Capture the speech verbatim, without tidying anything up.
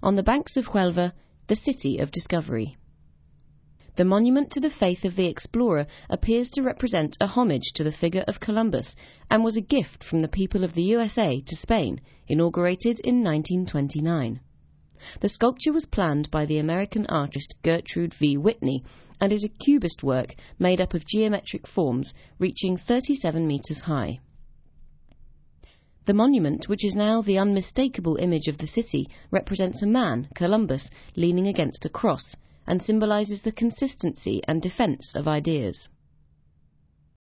on the banks of Huelva, the city of discovery. The monument to the faith of the explorer appears to represent a homage to the figure of Columbus and was a gift from the people of the U S A to Spain, inaugurated in nineteen twenty-nine. The sculpture was planned by the American artist Gertrude V. Whitney and is a cubist work made up of geometric forms reaching thirty-seven metres high. The monument, which is now the unmistakable image of the city, represents a man, Columbus, leaning against a cross, and symbolises the consistency and defence of ideas.